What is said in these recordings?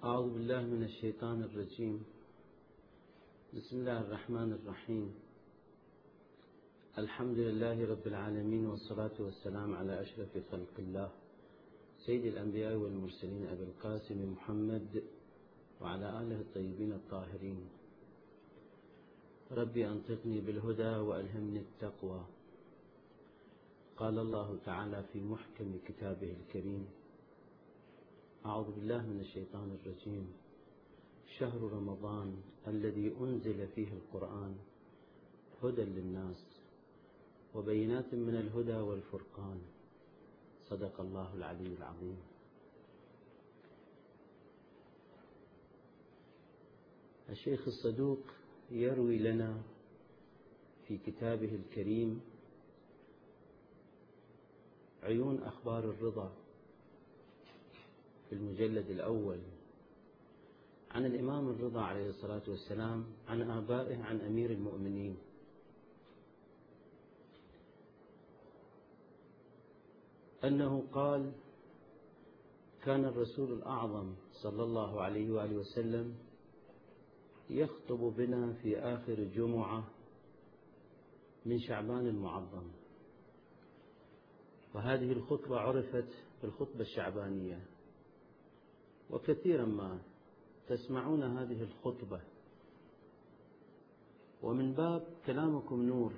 أعوذ بالله من الشيطان الرجيم. بسم الله الرحمن الرحيم. الحمد لله رب العالمين، والصلاة والسلام على أشرف خلق الله سيد الأنبياء والمرسلين أبي القاسم محمد وعلى آله الطيبين الطاهرين. ربي أنطقني بالهدى وألهمني التقوى. قال الله تعالى في محكم كتابه الكريم: أعوذ بالله من الشيطان الرجيم. شهر رمضان الذي أنزل فيه القرآن هدى للناس وبينات من الهدى والفرقان. صدق الله العلي العظيم. الشيخ الصدوق يروي لنا في كتابه الكريم عيون أخبار الرضا في المجلد الأول عن الإمام الرضا عليه الصلاة والسلام عن آبائه عن أمير المؤمنين أنه قال: كان الرسول الأعظم صلى الله عليه وآله وسلم يخطب بنا في آخر جمعة من شعبان المعظم، وهذه الخطبة عرفت بالخطبة الشعبانية، وكثيرا ما تسمعون هذه الخطبة، ومن باب كلامكم نور،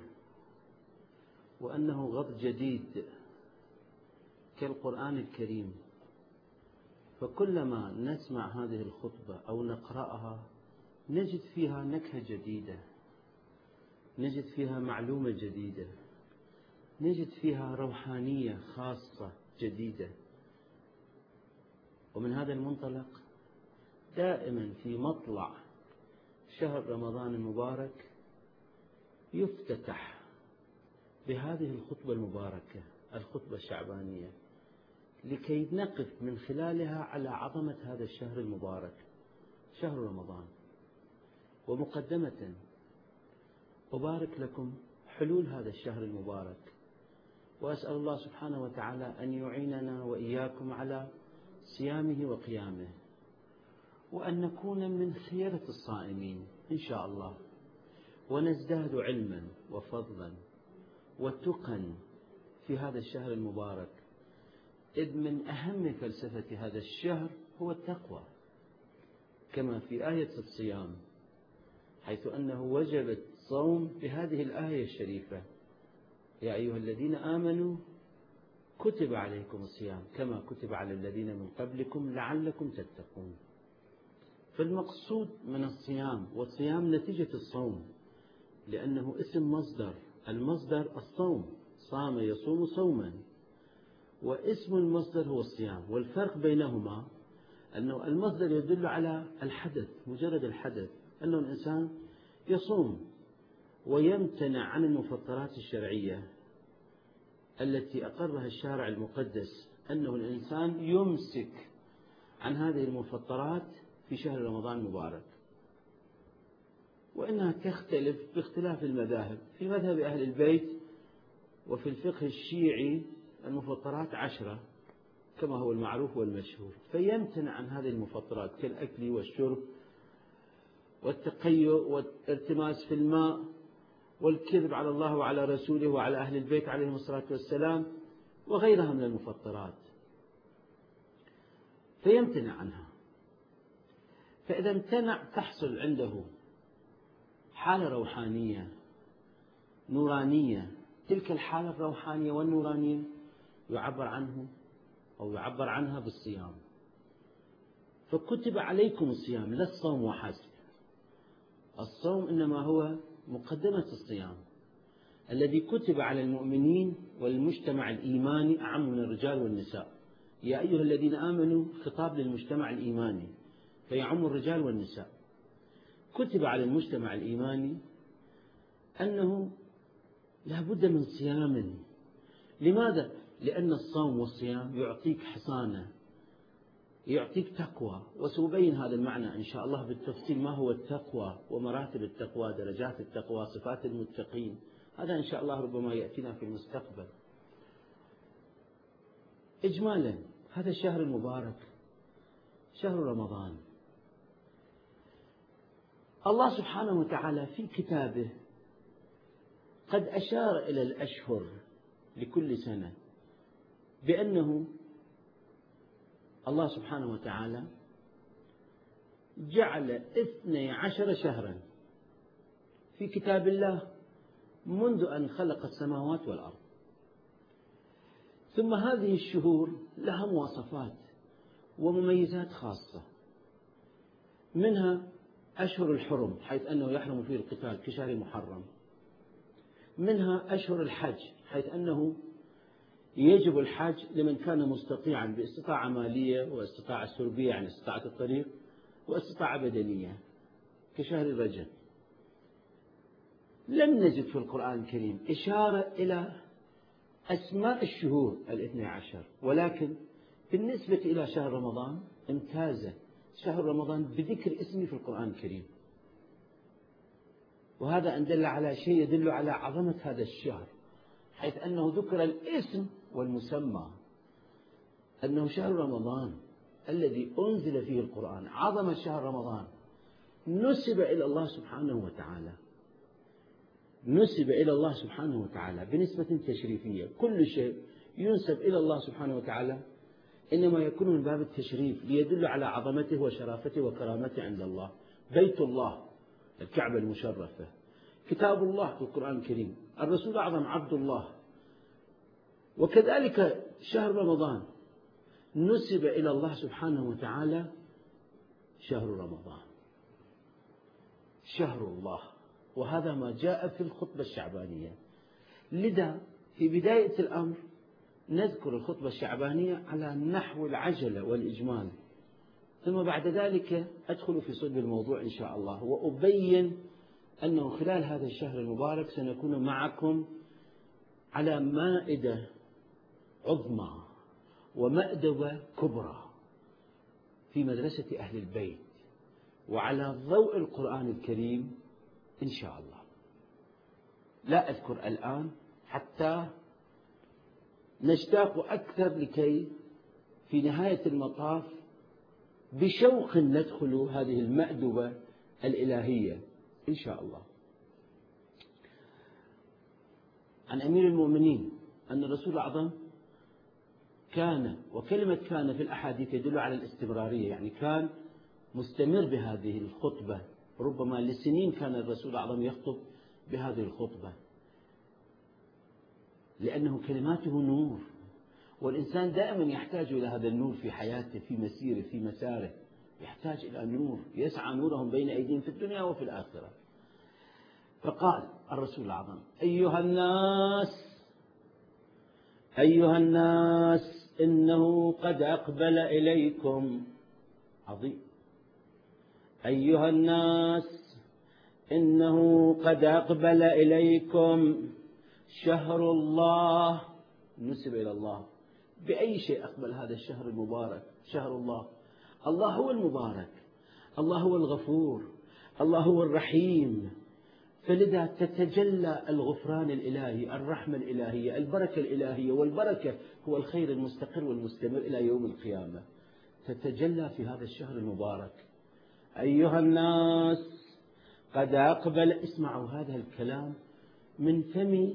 وأنه غض جديد كالقرآن الكريم، فكلما نسمع هذه الخطبة أو نقرأها نجد فيها نكهة جديدة، نجد فيها معلومة جديدة، نجد فيها روحانية خاصة جديدة. ومن هذا المنطلق دائما في مطلع شهر رمضان المبارك يفتتح بهذه الخطبة المباركة، الخطبة الشعبانية، لكي نقف من خلالها على عظمة هذا الشهر المبارك، شهر رمضان. ومقدمة أبارك لكم حلول هذا الشهر المبارك، وأسأل الله سبحانه وتعالى أن يعيننا وإياكم على صيامه وقيامه، وأن نكون من خيرة الصائمين إن شاء الله، ونزداد علما وفضلا وتقا في هذا الشهر المبارك، إذ من أهم فلسفة هذا الشهر هو التقوى، كما في آية الصيام، حيث أنه وجب الصوم بهذه الآية الشريفة: يا أيها الذين آمنوا كتب عليكم الصيام كما كتب على الذين من قبلكم لعلكم تتقون. فالمقصود من الصيام، والصيام نتيجة الصوم، لأنه اسم مصدر، المصدر الصوم، صام يصوم صوما، واسم المصدر هو الصيام. والفرق بينهما أنه المصدر يدل على الحدث، مجرد الحدث، أنه الإنسان يصوم ويمتنع عن المفطرات الشرعية التي أقرها الشارع المقدس، أنه الإنسان يمسك عن هذه المفطرات في شهر رمضان المبارك، وإنها تختلف باختلاف المذاهب. في مذهب أهل البيت وفي الفقه الشيعي المفطرات 10 كما هو المعروف والمشهور، فيمتنع عن هذه المفطرات كالأكل والشرب والتقيؤ والارتماس في الماء والكذب على الله وعلى رسوله وعلى أهل البيت عليهم الصلاة والسلام وغيرها من المفطرات، فيمتنع عنها. فإذا امتنع تحصل عنده حالة روحانية نورانية، تلك الحالة الروحانية والنورانية يعبر عنه أو يعبر عنها بالصيام. فكتب عليكم الصيام، لا الصوم وحسب، الصوم إنما هو مقدمة الصيام الذي كتب على المؤمنين والمجتمع الإيماني، أعم من الرجال والنساء. يا أيها الذين آمنوا خطاب للمجتمع الإيماني فيعم الرجال والنساء. كتب على المجتمع الإيماني أنه لا بد من صيام. لماذا؟ لأن الصوم والصيام يعطيك حصانة، يعطيك تقوى، وسأبين هذا المعنى إن شاء الله بالتفصيل، ما هو التقوى ومراتب التقوى، درجات التقوى، صفات المتقين، هذا إن شاء الله ربما يأتينا في المستقبل. إجمالا هذا الشهر المبارك شهر رمضان الله سبحانه وتعالى في كتابه قد أشار إلى الأشهر لكل سنة بأنه الله سبحانه وتعالى جعل 12 شهرا في كتاب الله منذ أن خلق السماوات والأرض. ثم هذه الشهور لها مواصفات ومميزات خاصة، منها أشهر الحرم حيث أنه يحرم فيه القتال كشهر محرم، منها أشهر الحج حيث أنه يجب الحج لمن كان مستطيعا باستطاعة مالية واستطاعة سربية يعني استطاعة الطريق واستطاعة بدنية كشهر رجب. لم نجد في القرآن الكريم إشارة إلى أسماء الشهور 12، ولكن بالنسبة إلى شهر رمضان امتاز شهر رمضان بذكر اسمه في القرآن الكريم، وهذا أن دل على شيء يدل على عظمة هذا الشهر حيث أنه ذكر الاسم والمسمى، أنه شهر رمضان الذي أنزل فيه القرآن. عظمة شهر رمضان نسب إلى الله سبحانه وتعالى، نسب إلى الله سبحانه وتعالى بنسبة تشريفية. كل شيء ينسب إلى الله سبحانه وتعالى إنما يكون من باب التشريف ليدل على عظمته وشرافته وكرامته عند الله. بيت الله الكعبة المشرفة، كتاب الله القرآن الكريم، الرسول الأعظم عبد الله. وكذلك شهر رمضان نسب إلى الله سبحانه وتعالى شهر رمضان، شهر الله، وهذا ما جاء في الخطبة الشعبانية. لذا في بداية الأمر نذكر الخطبة الشعبانية على نحو العجلة والإجمال، ثم بعد ذلك أدخل في صلب الموضوع إن شاء الله، وأبين أنه خلال هذا الشهر المبارك سنكون معكم على مائدة عظمى ومأدبة كبرى في مدرسة أهل البيت وعلى ضوء القرآن الكريم إن شاء الله. لا أذكر الآن حتى نشتاق أكثر لكي في نهاية المطاف بشوق ندخل هذه المأدبة الإلهية إن شاء الله. عن أمير المؤمنين أن الرسول الأعظم كان، وكلمة كان في الأحاديث يدل على الاستمرارية، يعني كان مستمر بهذه الخطبة، ربما لسنين كان الرسول الأعظم يخطب بهذه الخطبة، لأنه كلماته نور، والإنسان دائما يحتاج إلى هذا النور في حياته، في مسيره، في مساره، يحتاج إلى نور يسعى نورهم بين أيديهم في الدنيا وفي الآخرة. فقال الرسول الأعظم: أيها الناس إنه قد أقبل إليكم، عظيم، أيها الناس إنه قد أقبل إليكم شهر الله. نسب إلى الله. بأي شيء أقبل هذا الشهر المبارك؟ شهر الله. الله هو المبارك، الله هو الغفور، الله هو الرحيم، فلذا تتجلى الغفران الإلهي، الرحمة الإلهية، البركة الإلهية، والبركة هو الخير المستقر والمستمر إلى يوم القيامة، تتجلى في هذا الشهر المبارك. أيها الناس قد أقبل، اسمعوا هذا الكلام من فمي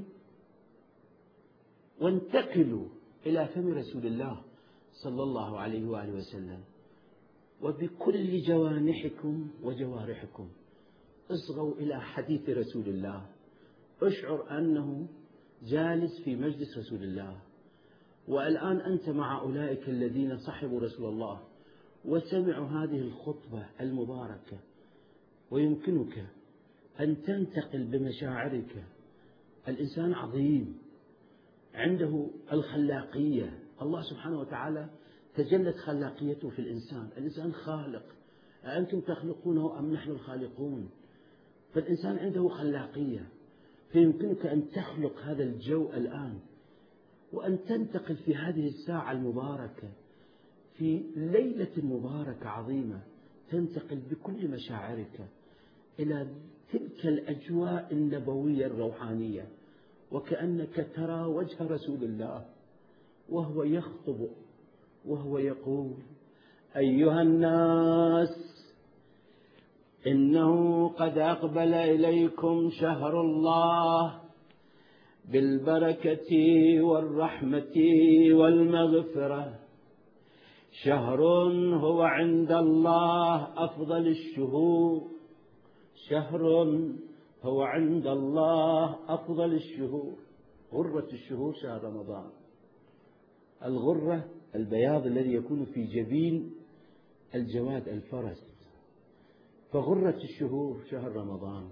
وانتقلوا إلى فم رسول الله صلى الله عليه وآله وسلم، وبكل جوانحكم وجوارحكم اصغوا إلى حديث رسول الله، اشعر أنه جالس في مجلس رسول الله، والآن أنت مع أولئك الذين صحبوا رسول الله وسمعوا هذه الخطبة المباركة، ويمكنك أن تنتقل بمشاعرك. الإنسان عظيم عنده الخلاقية، الله سبحانه وتعالى تجلت خلاقيته في الإنسان، الإنسان خالق، أنتم تخلقونه أم نحن الخالقون؟ فالإنسان عنده خلاقية، فيمكنك أن تخلق هذا الجو الآن، وأن تنتقل في هذه الساعة المباركة في ليلة مباركة عظيمة، تنتقل بكل مشاعرك إلى تلك الأجواء النبوية الروحانية، وكأنك ترى وجه رسول الله وهو يخطب وهو يقول: أيها الناس إنه قد أقبل إليكم شهر الله بالبركة والرحمة والمغفرة، شهر هو عند الله أفضل الشهور، شهر هو عند الله أفضل الشهور. غرة الشهور شهر رمضان. الغرة البياض الذي يكون في جبين الجواد الفرس، فغرة الشهور شهر رمضان.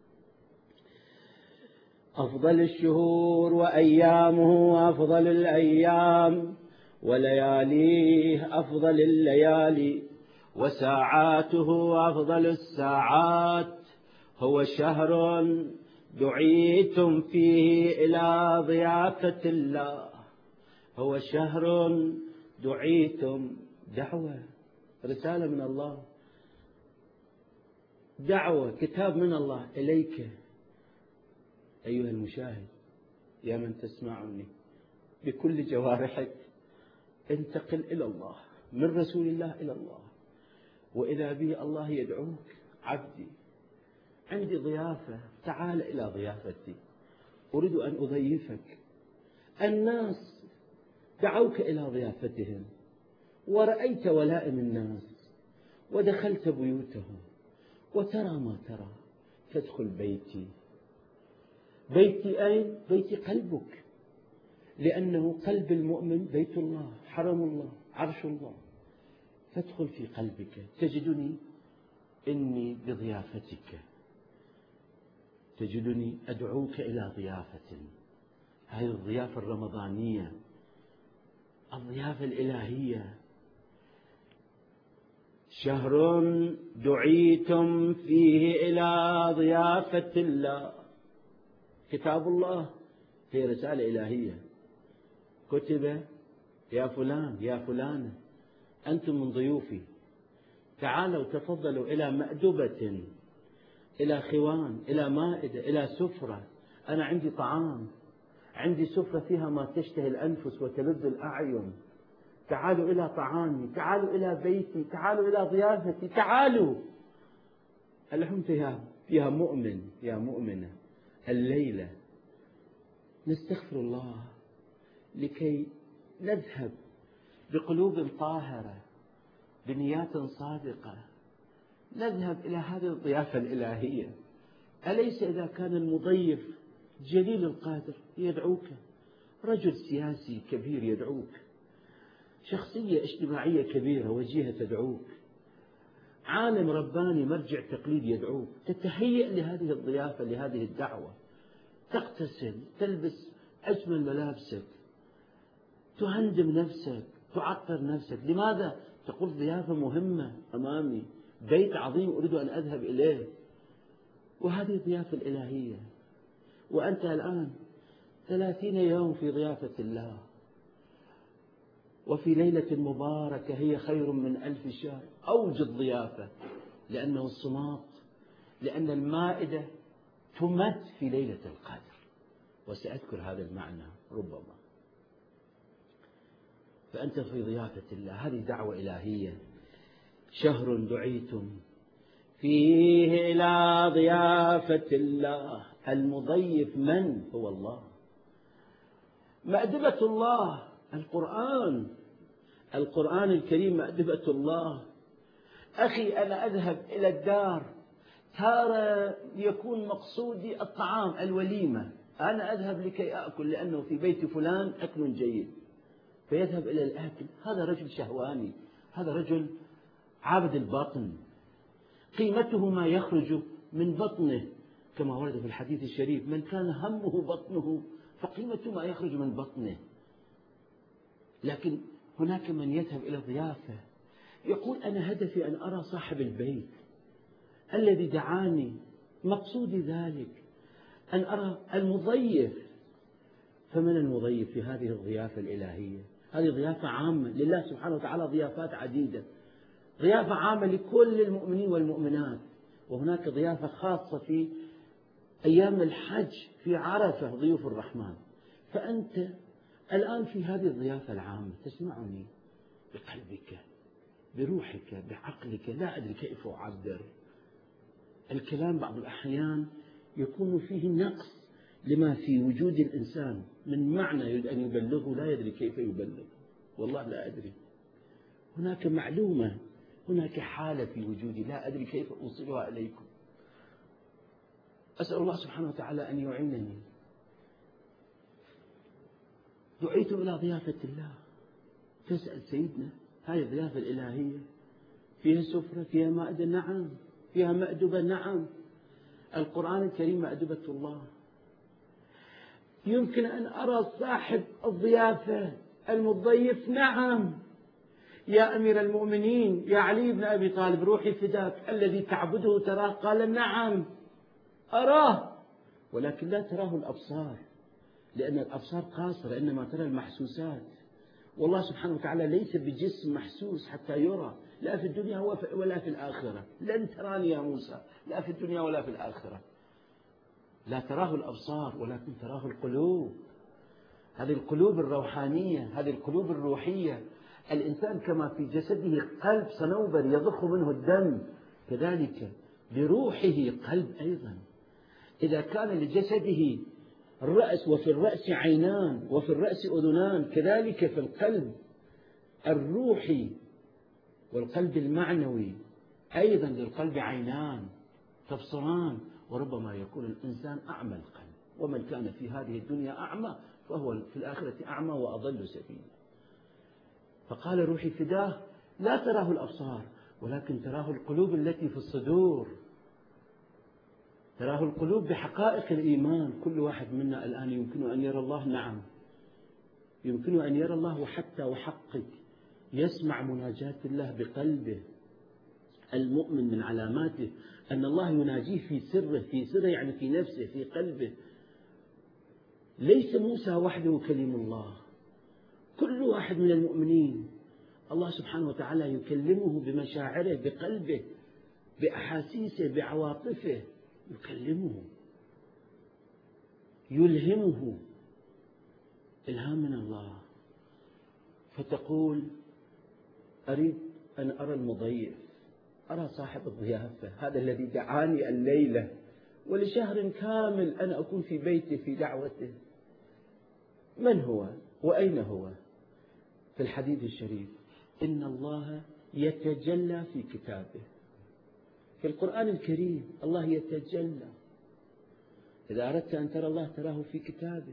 أفضل الشهور وأيامه أفضل الأيام، ولياليه أفضل الليالي، وساعاته أفضل الساعات. هو شهر دعيتم فيه إلى ضيافة الله، هو شهر دعيتم، دعوة، رسالة من الله، دعوة، كتاب من الله إليك أيها المشاهد، يا من تسمعني بكل جوارحك، انتقل إلى الله، من رسول الله إلى الله. وإذا به الله يدعوك: عبدي عندي ضيافة، تعال إلى ضيافتي، أريد أن أضيفك. الناس دعوك إلى ضيافتهم، ورأيت ولائم الناس، ودخلت بيوتهم، وترى ما ترى، فادخل بيتي. بيتي أين؟ بيتي قلبك، لأنه قلب المؤمن بيت الله، حرم الله، عرش الله. فادخل في قلبك، تجدني إني بضيافتك، تجدني أدعوك إلى ضيافة. هذه الضيافة الرمضانية، الضيافة الإلهية. شهر دعيتم فيه إلى ضيافة الله. كتاب الله هي رسالة إلهية، كتب: يا فلان يا فلانة أنتم من ضيوفي، تعالوا تفضلوا إلى مأدبة، إلى خوان، إلى مائدة، إلى سفرة. أنا عندي طعام، عندي سفرة فيها ما تشتهي الأنفس وتلذ الأعين. تعالوا إلى طعامي، تعالوا إلى بيتي، تعالوا إلى ضيافتي، تعالوا. الحين فيها مؤمن، يا مؤمنة، الليلة نستغفر الله لكي نذهب بقلوب طاهرة، بنيات صادقة، نذهب إلى هذه الضيافة الإلهية. أليس إذا كان المضيف جليل القدر يدعوك، رجل سياسي كبير يدعوك، شخصية اجتماعية كبيرة وجيهة تدعوك، عالم رباني مرجع تقليد يدعوك، تتهيأ لهذه الضيافة، لهذه الدعوة، تغتسل، تلبس أجمل ملابسك، تهندم نفسك، تعطر نفسك. لماذا؟ تقول ضيافة مهمة أمامي، بيت عظيم أريد أن أذهب إليه، وهذه الضيافة الإلهية. وأنت الآن 30 يوم في ضيافة الله، وفي ليلة مباركة هي خير من 1000 شهر. أوجد ضيافة، لأنه الصمات، لأن المائدة تمت في ليلة القدر، وسأذكر هذا المعنى ربما. فأنت في ضيافة الله، هذه دعوة إلهية. شهر دعيتم فيه إلى ضيافة الله. المضيف من؟ هو الله. مأدبة الله القرآن الكريم مأدبة الله. أخي أنا أذهب إلى الدار، تارة يكون مقصودي الطعام، الوليمة، أنا أذهب لكي أأكل لأنه في بيت فلان أكل جيد، فيذهب إلى الأكل. هذا رجل شهواني، هذا رجل عابد الباطن، قيمته ما يخرج من بطنه، كما ورد في الحديث الشريف: من كان همه بطنه فقيمة ما يخرج من بطنه. لكن هناك من يذهب إلى الضيافة يقول: أنا هدفي أن أرى صاحب البيت الذي دعاني، مقصودي ذلك، أن أرى المضيف. فمن المضيف في هذه الضيافة الإلهية؟ هذه ضيافة عامة لله سبحانه وتعالى، ضيافات عديدة، ضيافة عامة لكل المؤمنين والمؤمنات، وهناك ضيافة خاصة في أيام الحج في عرفة، ضيوف الرحمن. فأنت الآن في هذه الضيافة العامة، تسمعني بقلبك، بروحك، بعقلك، لا أدري كيف أعبر. الكلام بعض الأحيان يكون فيه نقص لما في وجود الإنسان من معنى يريد أن يبلغه لا يدري كيف يبلغ، والله لا أدري. هناك معلومة، هناك حالة في وجودي لا أدري كيف أوصلها إليكم. أسأل الله سبحانه وتعالى أن يعينني. دعيت إلى ضيافة الله، تسأل سيدنا هذه الضيافة الإلهية فيها سفرة، فيها مائدة، نعم، فيها مأدبة، نعم. القرآن الكريم مأدبة الله. يمكن أن أرى صاحب الضيافة المضيف، نعم. يا أمير المؤمنين، يا علي بن أبي طالب، روحي فداك، الذي تعبده تراه؟ قال نعم أراه، ولكن لا تراه الأبصار، لأن الأبصار قاصرة، إنما ترى المحسوسات. والله سبحانه وتعالى ليس بجسم محسوس حتى يرى، لا في الدنيا ولا في الآخرة. لن تراني يا موسى، لا في الدنيا ولا في الآخرة. لا تراه الأبصار ولكن تراه القلوب، هذه القلوب الروحانية، هذه القلوب الروحية. الإنسان كما في جسده قلب صنوبر يضخ منه الدم، كذلك لروحه قلب أيضا. إذا كان لجسده الرأس وفي الرأس عينان وفي الرأس أذنان، كذلك في القلب الروحي والقلب المعنوي أيضا للقلب عينان تبصران، وربما يكون الإنسان أعمى القلب. ومن كان في هذه الدنيا أعمى فهو في الآخرة أعمى وأضل سبيلا. فقال روحي فداه، لا تراه الأبصار ولكن تراه القلوب التي في الصدور، تراه القلوب بحقائق الإيمان. كل واحد منا الآن يمكن أن يرى الله، نعم، يمكن أن يرى الله، وحتى وحقق يسمع مناجاة الله بقلبه. المؤمن من علاماته أن الله يناجيه في سره، في سره يعني في نفسه، في قلبه. ليس موسى وحده كلم الله، كل واحد من المؤمنين الله سبحانه وتعالى يكلمه بمشاعره، بقلبه، بأحاسيسه، بعواطفه، يكلمه، يلهمه إلهام من الله. فتقول أريد أن أرى المضيف، أرى صاحب الضيافة، هذا الذي دعاني الليلة ولشهر كامل أنا أكون في بيته في دعوته. من هو وأين هو؟ في الحديث الشريف إن الله يتجلى في كتابه، في القرآن الكريم الله يتجلى. إذا أردت أن ترى الله تراه في كتابه.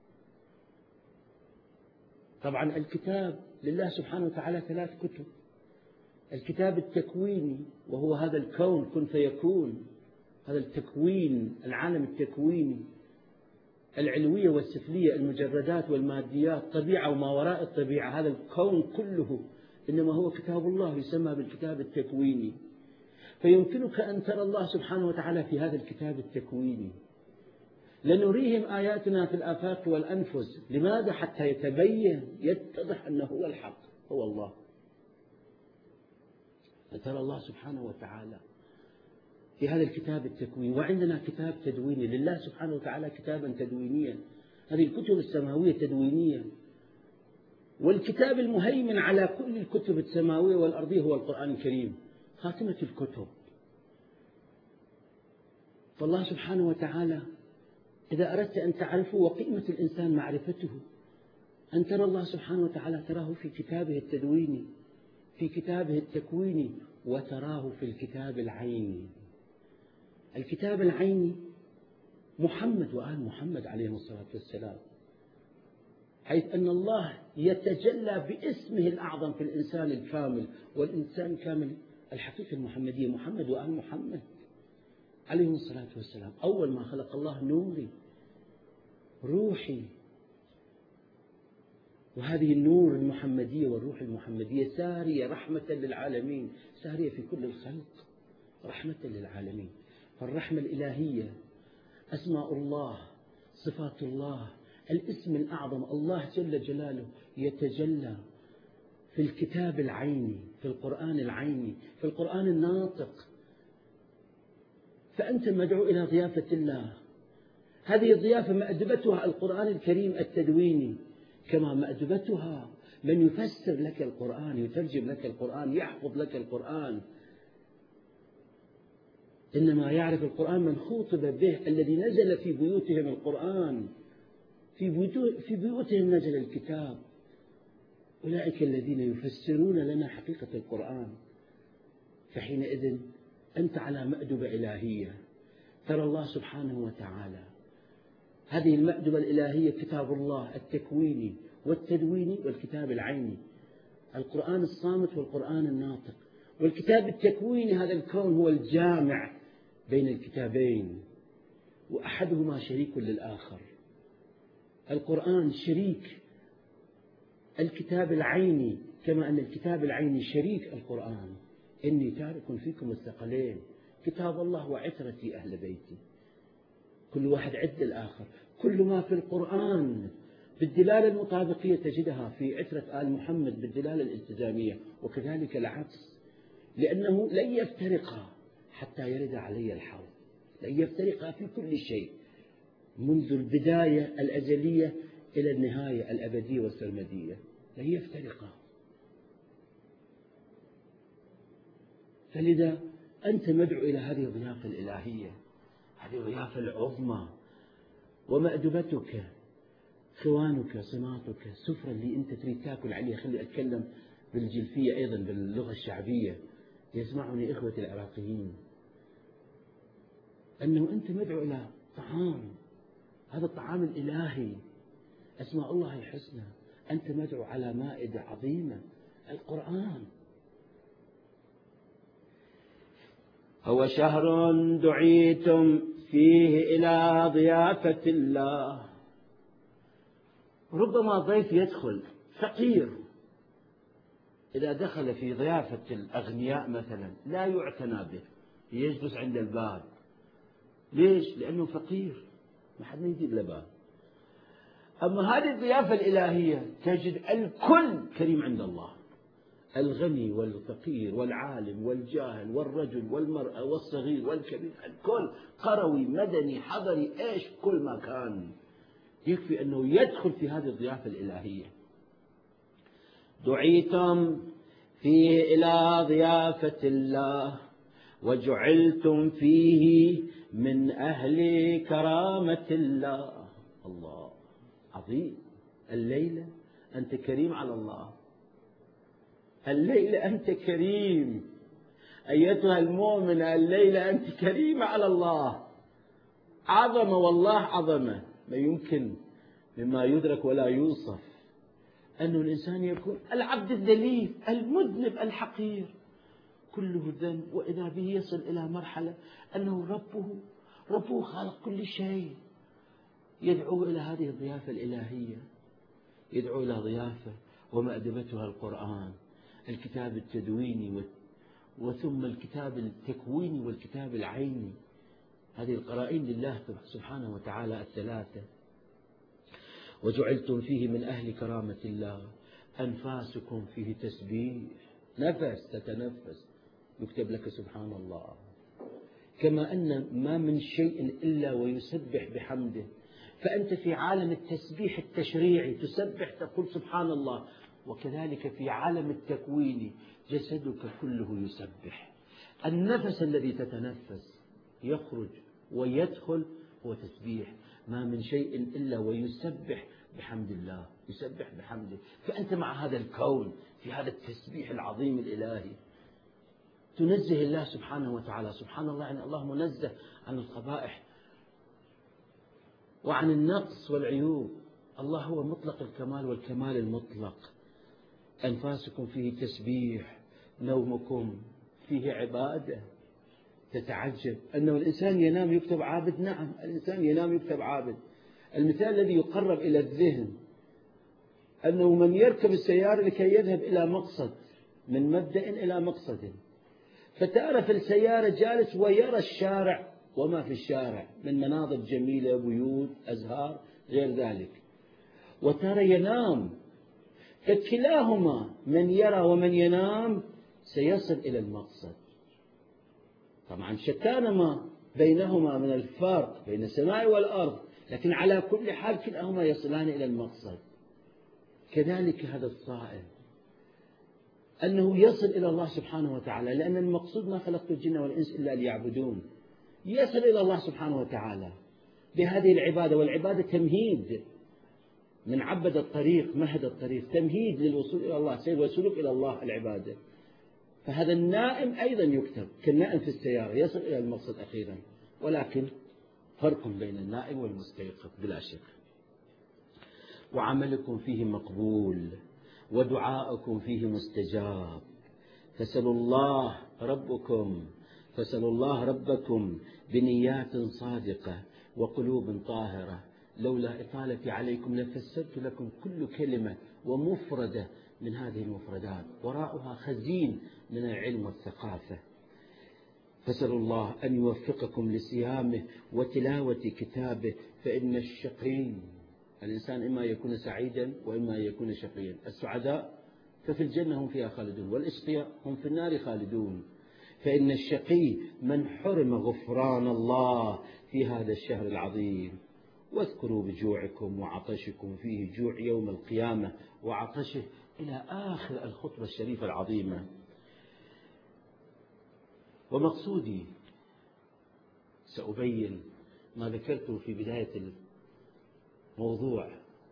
طبعا الكتاب لله سبحانه وتعالى 3 كتب: الكتاب التكويني وهو هذا الكون كن فيكون، هذا التكوين، العالم التكويني، العلوية والسفلية، المجردات والماديات، طبيعة وما وراء الطبيعة، هذا الكون كله إنما هو كتاب الله، يسمى بالكتاب التكويني. فيمكنك أن ترى الله سبحانه وتعالى في هذا الكتاب التكويني. لنريهم آياتنا في الآفاق والأنفس. لماذا؟ حتى يتبين، يتضح أنه هو الحق، هو الله. فترى الله سبحانه وتعالى في هذا الكتاب التكويني. وعندنا كتاب تدويني لله سبحانه وتعالى، كتابا تدوينيا. هذه الكتب السماوية تدوينية، والكتاب المهيمن على كل الكتب السماوية والأرضية هو القرآن الكريم، خاتمة الكتب. فالله سبحانه وتعالى إذا أردت أن تعرفه، وقيمة الإنسان معرفته، أن ترى الله سبحانه وتعالى تراه في كتابه التدويني، في كتابه التكويني، وتراه في الكتاب العيني. الكتاب العيني محمد وآل محمد عليهم الصلاة والسلام، حيث أن الله يتجلى باسمه الأعظم في الإنسان الكامل، والإنسان كامل الحقيقة المحمدية محمد وآل محمد عليهم الصلاة والسلام. أول ما خلق الله نوري روحي، وهذه النور المحمدية والروح المحمدية سارية رحمة للعالمين، سارية في كل الخلق رحمة للعالمين. فالرحمة الإلهية، أسماء الله، صفات الله، الاسم الأعظم الله جل جلاله يتجلى في الكتاب العيني، في القرآن العيني، في القرآن الناطق. فأنت مدعو إلى ضيافة الله. هذه الضيافة مأدبتها القرآن الكريم التدويني، كما مأدبتها من يفسر لك القرآن، يترجم لك القرآن، يحفظ لك القرآن. إنما يعرف القرآن من خوطب به، الذي نزل في بيوتهم القرآن، في بيوتهم نزل الكتاب. أولئك الذين يفسرون لنا حقيقة القرآن. فحينئذ أنت على مأدبة إلهية، ترى الله سبحانه وتعالى. هذه المأدبة الإلهية كتاب الله التكويني والتدويني والكتاب العيني، القرآن الصامت والقرآن الناطق. والكتاب التكويني هذا الكون هو الجامع بين الكتابين، وأحدهما شريك للآخر. القرآن شريك الكتاب العيني، كما أن الكتاب العيني شريك القرآن. إني تارك فيكم الثقلين، كتاب الله وعترتي أهل بيتي. كل واحد عد الآخر. كل ما في القرآن بالدلالة المطابقية تجدها في عترة آل محمد بالدلالة الالتزامية، وكذلك العكس، لأنه لن يفترقا حتى يرد علي الحوض. لن يفترقا في كل شيء، منذ البداية الأزلية إلى النهاية الأبدية والسرمدية، لن يفترقا. فلذا أنت مدعو إلى هذه الضيافة الإلهية، هذه الضيافة العظمى. ومأدبتك، خوانك، صماتك، السفرة اللي أنت تريد تاكل عليها. خلي أتكلم بالجلفية أيضا باللغة الشعبية، يسمعني إخوتي العراقيين، أنه أنت مدعو إلى طعام، هذا الطعام الإلهي، أسماء الله الحسنى. أنت مدعو على مائدة عظيمة، القرآن. هو شهر دعيتم فيه إلى ضيافة الله. ربما ضيف يدخل فقير، إذا دخل في ضيافة الأغنياء مثلا لا يعتنى به، يجلس عند الباب. ليش؟ لأنه فقير، ما حد يجي إلا باب. أما هذه الضيافة الإلهية تجد الكل كريم عند الله، الغني والفقير والعالم والجاهل والرجل والمرأة والصغير والكبير، الكل قروي مدني حضري إيش كل ما كان، يكفي أنه يدخل في هذه الضيافة الإلهية. دعيتم فيه إلى ضيافة الله وجعلتم فيه من أهل كرامة الله. الله عظيم. الليلة أنت كريم على الله، الليلة أنت كريم أيتها المؤمنة، الليلة أنت كريمة على الله. عظمة والله، عظمة ما يمكن مما يدرك ولا يوصف. أنه الإنسان يكون العبد الذليل المذنب الحقير كله ذنب، وإذا به يصل إلى مرحلة أنه ربه خالق كل شيء. يدعو إلى هذه الضيافة الإلهية، يدعو إلى ضيافة ومأدبتها القرآن، الكتاب التدويني وثم الكتاب التكويني والكتاب العيني. هذه القرائن لله سبحانه وتعالى الثلاثة. وجعلتم فيه من أهل كرامة الله، أنفاسكم فيه تسبيح، نفس تتنفس يكتب لك سبحان الله. كما أن ما من شيء إلا ويسبح بحمده، فأنت في عالم التسبيح التشريعي تسبح تقول سبحان الله، وكذلك في عالم التكوين جسدك كله يسبح. النفس الذي تتنفس يخرج ويدخل هو تسبيح، ما من شيء إلا ويسبح بحمد الله، يسبح بحمده. فأنت مع هذا الكون في هذا التسبيح العظيم الإلهي تنزه الله سبحانه وتعالى. سبحان الله يعني الله منزه عن القبائح وعن النقص والعيوب. الله هو مطلق الكمال والكمال المطلق. أنفاسكم فيه تسبيح، نومكم فيه عبادة. تتعجب أنه الإنسان ينام يكتب عابد. نعم، الإنسان ينام يكتب عابد. المثال الذي يقرب إلى الذهن أنه من يركب السيارة لكي يذهب إلى مقصد، من مبدأ إلى مقصد، فتعرف السيارة جالس ويرى الشارع وما في الشارع من مناظر جميلة، بيوت، أزهار، غير ذلك، وترى ينام. فكلاهما من يرى ومن ينام سيصل إلى المقصد. طبعا شتان ما بينهما من الفرق بين السماء والأرض، لكن على كل حال كلاهما يصلان إلى المقصد. كذلك هذا الصائم أنه يصل إلى الله سبحانه وتعالى، لأن المقصود ما خلقت الجن والإنس إلا ليعبدون. يصل إلى الله سبحانه وتعالى بهذه العبادة. والعبادة تمهيد، من عبد الطريق مهد الطريق، تمهيد للوصول إلى الله، سير والسلوك إلى الله العبادة. فهذا النائم أيضا يكتب كالنائم في السيارة، يصل إلى المقصد أخيرا. ولكن فرق بين النائم والمستيقظ بلا شك. وعملكم فيه مقبول ودعاءكم فيه مستجاب. فسلوا الله ربكم بنيات صادقة وقلوب طاهرة. لولا إطالتي عليكم لفسرت لكم كل كلمة ومفردة من هذه المفردات، وراءها خزين من العلم والثقافة. فسلوا الله أن يوفقكم لصيامه وتلاوة كتابه، فإن الشقي، الإنسان إما يكون سعيدا وإما يكون شقيا. السعداء ففي الجنة هم فيها خالدون، والأشقياء هم في النار خالدون. فإن الشقي من حرم غفران الله في هذا الشهر العظيم. واذكروا بجوعكم وعطشكم فيه، جوع يوم القيامة وعطشه إلى آخر الخطبة الشريفة العظيمة. ومقصودي سأبين ما ذكرته في بداية الموضوع،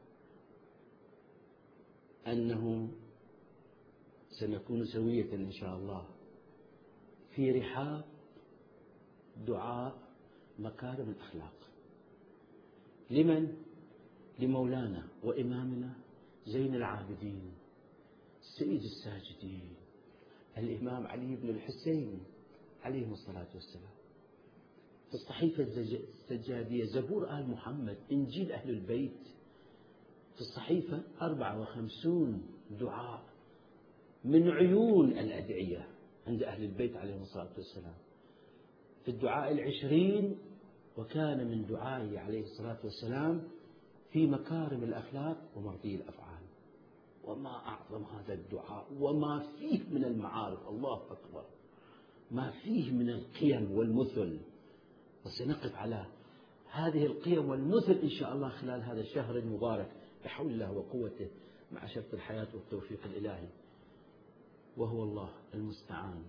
أنه سنكون سوية إن شاء الله في رحاب دعاء مكارم الأخلاق. لمن؟ لمولانا وإمامنا زين العابدين سيد الساجدين الإمام علي بن الحسين عليه الصلاة والسلام. في الصحيفة السجادية زبور آل محمد، إنجيل أهل البيت. في الصحيفة 54 دعاء من عيون الأدعية عند أهل البيت عليهم الصلاة والسلام. في الدعاء 20 وكان من دعائه عليه الصلاة والسلام في مكارم الأخلاق ومرضي الأفعال. وما أعظم هذا الدعاء وما فيه من المعارف، الله أكبر، ما فيه من القيم والمثل. وسنقف على هذه القيم والمثل إن شاء الله خلال هذا الشهر المبارك بحول الله وقوته، مع شرط الحياة والتوفيق الإلهي، وهو الله المستعان.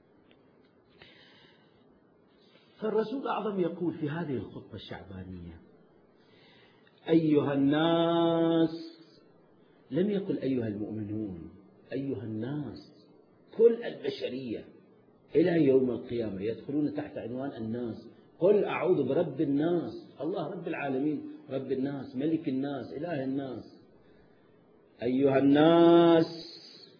فالرسول الأعظم يقول في هذه الخطبة الشعبانية: أيها الناس، لم يقل أيها المؤمنون، أيها الناس، كل البشرية إلى يوم القيامة يدخلون تحت عنوان الناس. قل أعوذ برب الناس، الله رب العالمين، رب الناس، ملك الناس، إله الناس. أيها الناس،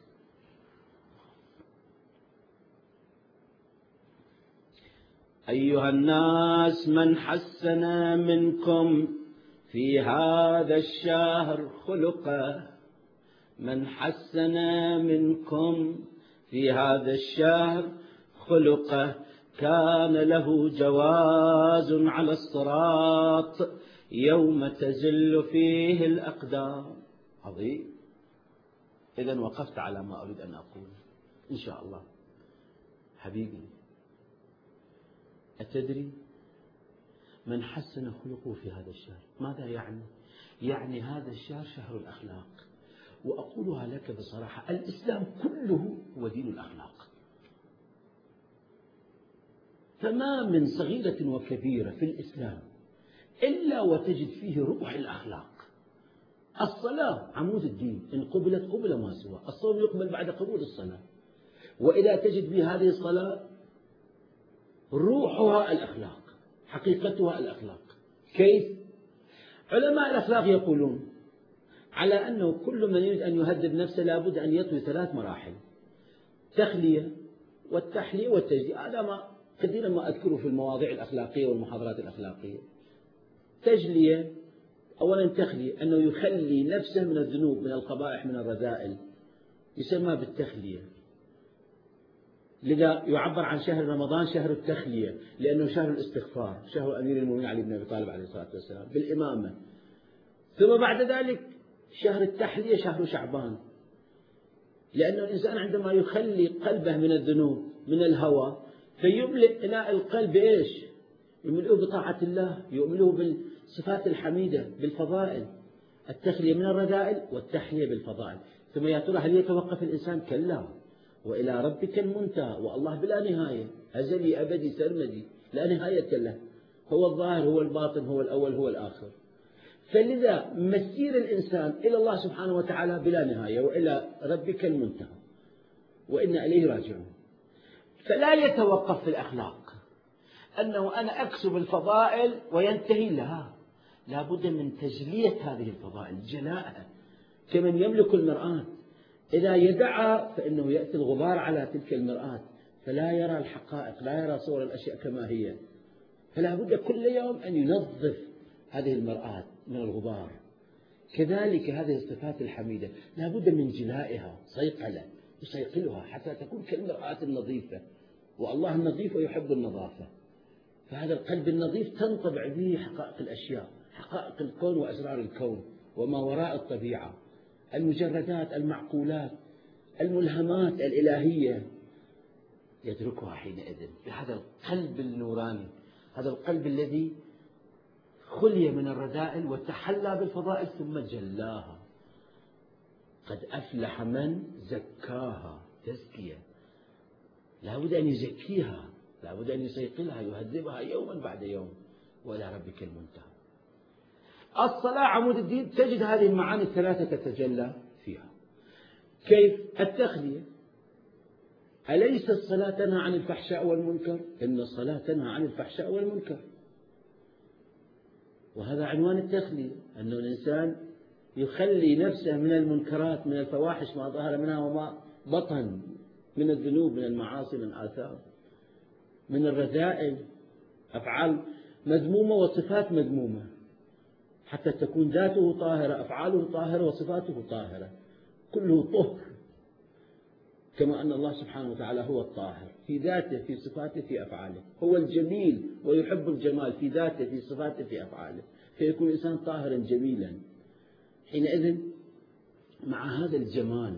أيها الناس، من حسن منكم في هذا الشهر خلقه، من حسن منكم في هذا الشهر خلقه كان له جواز على الصراط يوم تزل فيه الأقدام. عظيم. إذن وقفت على ما أريد أن أقول إن شاء الله. حبيبي، أتدري من حسن خلقه في هذا الشهر ماذا يعني؟ يعني هذا الشهر شهر الأخلاق. وأقولها لك بصراحة، الإسلام كله هو دين الأخلاق. فما من صغيرة وكبيرة في الإسلام إلا وتجد فيه روح الأخلاق. الصلاة عمود الدين، إن قبلت قبل ما سوى. الصوم يقبل بعد قبول الصلاة. وإذا تجد في هذه الصلاة روحها الأخلاق، حقيقتها الأخلاق. كيف؟ علماء الأخلاق يقولون على أنه كل من يريد أن يهذب نفسه لابد أن يطوي 3 مراحل: تخلية والتحلية والتجديد. هذا ما كثيرا ما أذكره في المواضيع الأخلاقية والمحاضرات الأخلاقية. تجلية، أولا تخلية، أنه يخلي نفسه من الذنوب، من القبائح، من الرذائل، يسمى بالتخلية. لذا يعبر عن شهر رمضان شهر التخلية، لأنه شهر الاستغفار، شهر أمير المؤمنين علي بن أبي طالب عليه الصلاة والسلام بالإمامة. ثم بعد ذلك شهر التحلية شهر شعبان، لأن الإنسان عندما يخلي قلبه من الذنوب، من الهوى، فيملئ إناء القلب إيش؟ يملئه بطاعة الله، يملئه بالصفات الحميدة، بالفضائل. التخلية من الرذائل والتحلية بالفضائل. ثم يا ترى هل يتوقف الإنسان؟ كلا، وإلى ربك المنتهى، والله بلا نهاية. أزلي أبدي سرمدي لا نهاية له، هو الظاهر هو الباطن هو الأول هو الآخر. فلذا مسير الإنسان إلى الله سبحانه وتعالى بلا نهاية، وإلى ربك المنتهى وإنا إليه راجعون. فلا يتوقف في الأخلاق أنه أنا أكسب الفضائل وينتهي لها، لا بد من تجلية هذه الفضائل، جلاءها كمن يملك المرآة، إذا يدعها فإنه يأتي الغبار على تلك المرآة فلا يرى الحقائق، لا يرى صور الأشياء كما هي. فلا بد كل يوم أن ينظف هذه المرآة من الغبار. كذلك هذه الصفات الحميدة لا بد من جلائها، صيقلة يصيقلها حتى تكون كالمرآة النظيفة، والله النظيف ويحب النظافة. فهذا القلب النظيف تنطبع به حقائق الأشياء، حقائق الكون وأسرار الكون وما وراء الطبيعة، المجردات، المعقولات، الملهمات الإلهية، يدركها حينئذ بهذا القلب النوراني، هذا القلب الذي خلي من الرذائل وتحلى بالفضائل ثم جلاها. قد أفلح من زكاها، تزكية، لا بد أن يزكيها، لا بد أن يصيقلها، يهذبها يوما بعد يوم، وإلى ربك المنتهى. الصلاة عمود الدين، تجد هذه المعاني الثلاثة تتجلى فيها. كيف؟ التخلية. أليس الصلاة تنهى عن الفحشاء والمنكر؟ إن الصلاة تنهى عن الفحشاء والمنكر، وهذا عنوان التخلية، أن الإنسان يخلي نفسه من المنكرات، من الفواحش ما ظهر منها وما بطن، من الذنوب، من المعاصي، من الآثام، من الرذائل، أفعال مذمومة وصفات مذمومة، حتى تكون ذاته طاهرة، أفعاله طاهرة وصفاته طاهرة، كله طهر، كما أن الله سبحانه وتعالى هو الطاهر في ذاته في صفاته في أفعاله، هو الجميل ويحب الجمال في ذاته في صفاته في أفعاله، فيكون الإنسان طاهرا جميلا. حينئذ مع هذا الجمال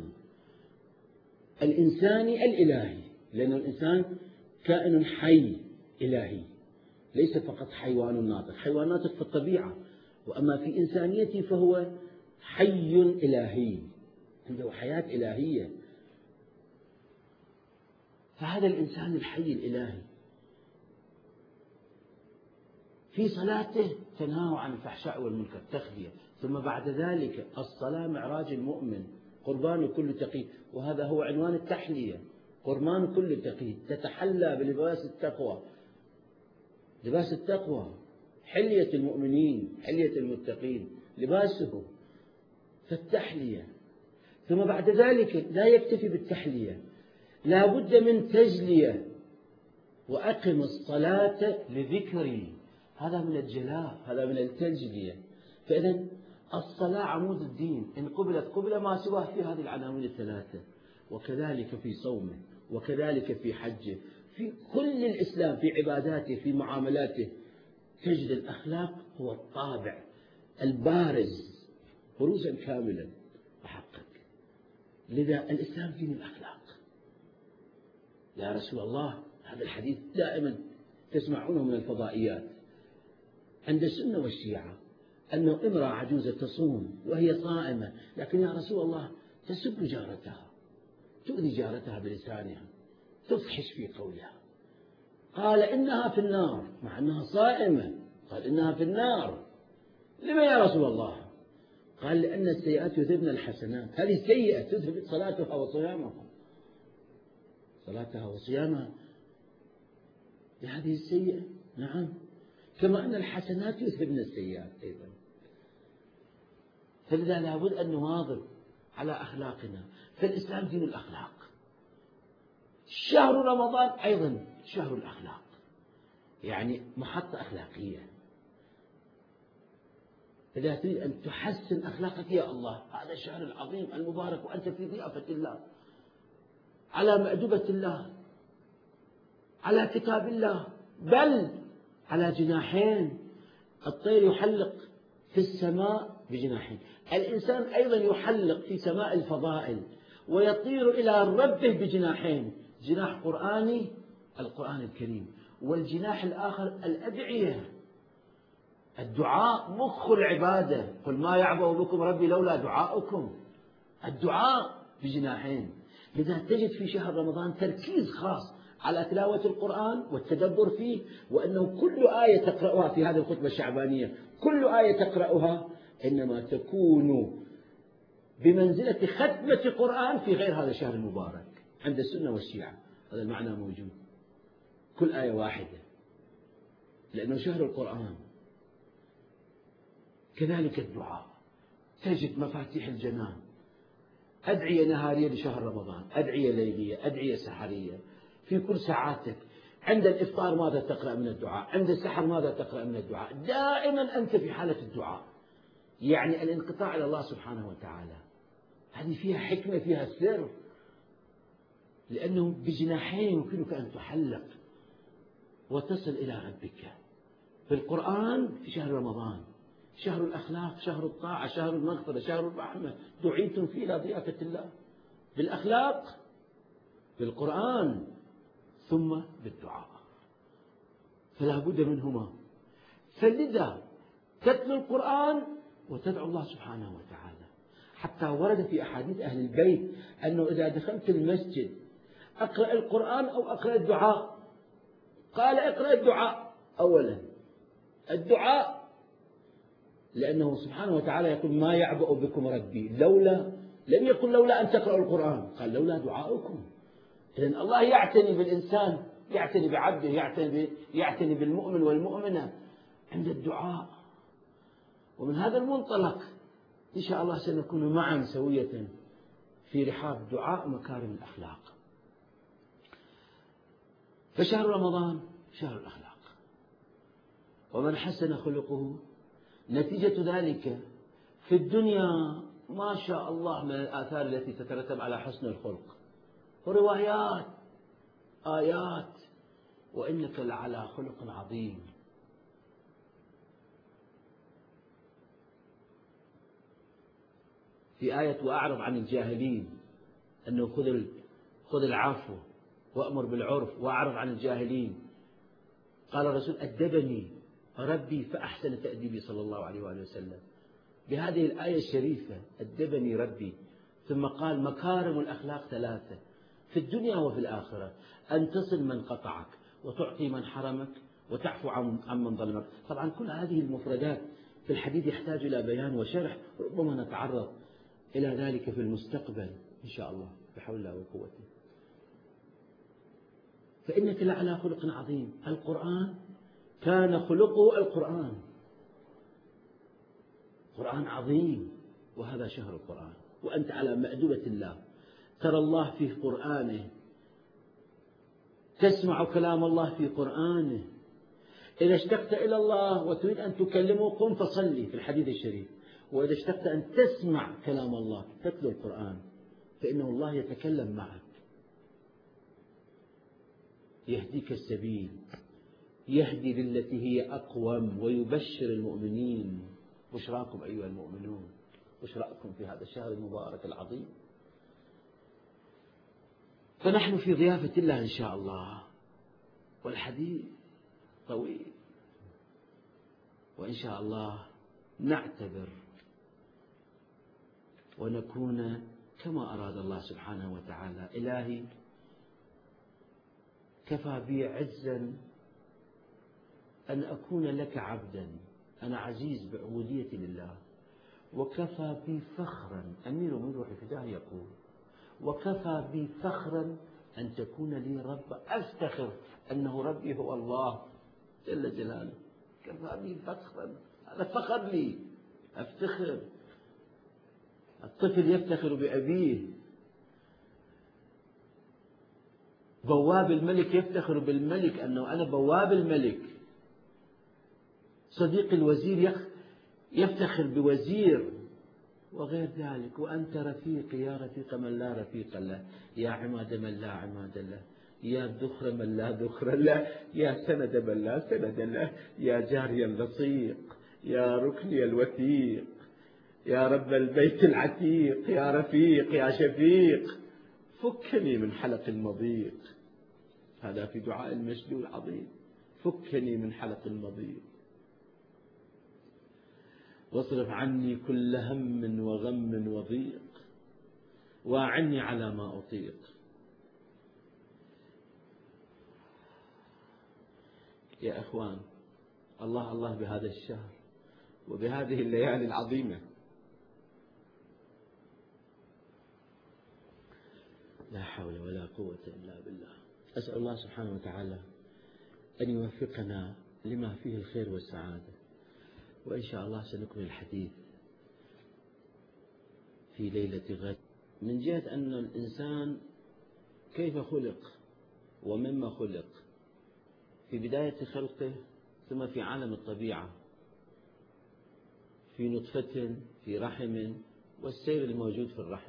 الإنساني الإلهي، لأن الإنسان كائن حي إلهي، ليس فقط حيوان ناطق، حيوان ناطق في الطبيعة، وأما في إنسانيته فهو حي إلهي، عنده حياة إلهية. فهذا الإنسان الحي الإلهي في صلاته تنهى عن الفحشاء والمنكر، تخلية، ثم بعد ذلك الصلاة معراج المؤمن، قربان كل تقي، وهذا هو عنوان التحلية، قربان كل تقي، تتحلى بلباس التقوى، لباس التقوى، حلية المؤمنين، حلية المتقين، لباسه، فالتحلية. ثم بعد ذلك لا يكتفي بالتحلية، لا بد من تجلية، وأقم الصلاة لذكري، هذا من الجلاء، هذا من التجلية. فإذا الصلاة عمود الدين، إن قبلت قبل ما سواه في هذه العناوين الثلاثة، وكذلك في صومه، وكذلك في حجه، في كل الإسلام، في عباداته، في معاملاته، تجد الأخلاق هو الطابع البارز بروزا كاملا وحقا. لذا الإسلام دين الأخلاق. يا رسول الله، هذا الحديث دائما تسمعونه من الفضائيات عند السنة والشيعة، أنه امرأة عجوزة تصوم وهي صائمة، لكن يا رسول الله تسب جارتها، تؤذي جارتها بلسانها، تفحش في قولها. قال إنها في النار، مع أنها صائمة، قال إنها في النار. لما يا رسول الله؟ قال لأن السيئات يذهبن الحسنات، هذه سيئة تذهب صلاتها وصيامها، صلاتها وصيامها لهذه السيئة، نعم، كما أن الحسنات يذهبن السيئات أيضا. فلذا لابد أن نواظب على أخلاقنا، فالإسلام دين الأخلاق. شهر رمضان أيضا شهر الأخلاق، يعني محطة أخلاقية. إذا تريد أن تحسن أخلاقك يا الله، هذا الشهر العظيم المبارك وأنت في ضيافة الله، على مأدبة الله، على كتاب الله، بل على جناحين. الطير يحلق في السماء بجناحين، الإنسان أيضا يحلق في سماء الفضائل ويطير إلى ربه بجناحين، جناح قرآني القرآن الكريم، والجناح الآخر الأدعية، الدعاء مخ العبادة، قل ما يعبأ بكم ربي لولا دعاؤكم، الدعاء بجناحين. لذا تجد في شهر رمضان تركيز خاص على تلاوة القرآن والتدبر فيه، وأنه كل آية تقرأها في هذه الخطبة الشعبانية، كل آية تقرأها إنما تكون بمنزلة ختمة قرآن في غير هذا الشهر المبارك عند السنة والشيعة. هذا المعنى موجود، كل آية واحدة، لأنه شهر القرآن. كذلك الدعاء، تجد مفاتيح الجنان، أدعية نهارية لشهر رمضان، أدعية ليلية، أدعية سحرية في كل ساعاتك. عند الإفطار ماذا تقرأ من الدعاء، عند السحر ماذا تقرأ من الدعاء، دائما أنت في حالة الدعاء، يعني الانقطاع إلى الله سبحانه وتعالى. هذه فيها حكمة، فيها سر، لأنه بجناحين يمكنك أن تحلق وتصل إلى ربك. في القرآن في شهر رمضان، شهر الأخلاق، شهر الطاعة، شهر المغفرة، شهر الرحمة، دعيتم فيه إلى ضيافة الله. بالأخلاق، بالقرآن، ثم بالدعاء، فلا بد منهما. فلذا تتلو القرآن وتدعو الله سبحانه وتعالى. حتى ورد في أحاديث أهل البيت أنه إذا دخلت المسجد أقرأ القرآن أو أقرأ الدعاء. قال اقرأ الدعاء أولا، الدعاء لأنه سبحانه وتعالى يقول ما يعبأ بكم ربي لم يقل لولا أن تقرأوا القرآن، قال لولا دعاؤكم. إذن الله يعتني بالإنسان، يعتني بعبده، يعتني بالمؤمن والمؤمنة عند الدعاء. ومن هذا المنطلق إن شاء الله سنكون معا سوية في رحاب دعاء مكارم الأخلاق. فشهر رمضان شهر الأخلاق، ومن حسن خلقه نتيجة ذلك في الدنيا ما شاء الله من الآثار التي تترتب على حسن الخلق، وروايات، آيات، وإنك لعلى خلق عظيم. في آية وأعرض عن الجاهلين، أنه خذ العفو وأمر بالعرف وأعرض عن الجاهلين. قال الرسول أدبني ربي فأحسن تأديبي صلى الله عليه وآله وسلم بهذه الآية الشريفة، أدبني ربي. ثم قال مكارم الأخلاق ثلاثة في الدنيا وفي الآخرة: أن تصل من قطعك، وتعطي من حرمك، وتعفو عن من ظلمك. طبعا كل هذه المفردات في الحديث يحتاج إلى بيان وشرح، ربما نتعرض إلى ذلك في المستقبل إن شاء الله بحول الله وقوته. فإنك لعلى خلق عظيم. القرآن كان خلقه القرآن، قرآن عظيم، وهذا شهر القرآن، وأنت على مأدبة الله، ترى الله في قرآنه، تسمع كلام الله في قرآنه. إذا اشتقت إلى الله وتريد أن تكلمه قم فصلي في الحديث الشريف، وإذا اشتقت أن تسمع كلام الله تتلو القرآن، فإنه الله يتكلم معك، يهديك السبيل، يهدي للتي هي أقوم، ويبشر المؤمنين. بشراكم أيها المؤمنون، بشراكم في هذا الشهر المبارك العظيم. فنحن في ضيافة الله إن شاء الله، والحديث طويل، وإن شاء الله نعتبر ونكون كما أراد الله سبحانه وتعالى. إلهي كفى بي عزا أن أكون لك عبدا، أنا عزيز بعبوديتي لله. وكفى بي فخرا، أمير من روح فداه يقول، وكفى بي فخرا أن تكون لي رب، أفتخر أنه ربي هو الله جل جلاله. كفى بي فخرا، هذا فخر لي، أفتخر. الطفل يفتخر بأبيه، بواب الملك يفتخر بالملك أنه أنا بواب الملك، صديق الوزير يفتخر بوزير، وغير ذلك. وأنت رفيقي يا رفيق من لا رفيق له، يا عماد من لا عماد له، يا ذخر من لا ذخر له، يا سند من لا سند له، يا جاري اللصيق، يا ركني الوثيق، يا رب البيت العتيق، يا رفيق يا شفيق، فكني من حلق المضيق. هذا في دعاء المجد العظيم، فكني من حلق المضيق، واصرف عني كل هم وغم وضيق، واعني على ما أطيق. يا أخوان، الله الله بهذا الشهر وبهذه الليالي العظيمة. لا حول ولا قوة إلا بالله. أسأل الله سبحانه وتعالى أن يوفقنا لما فيه الخير والسعادة. وإن شاء الله سنكمل الحديث في ليلة غد من جهة أن الإنسان كيف خلق ومما خلق في بداية خلقه، ثم في عالم الطبيعة، في نطفة، في رحم، والسير الموجود في الرحم.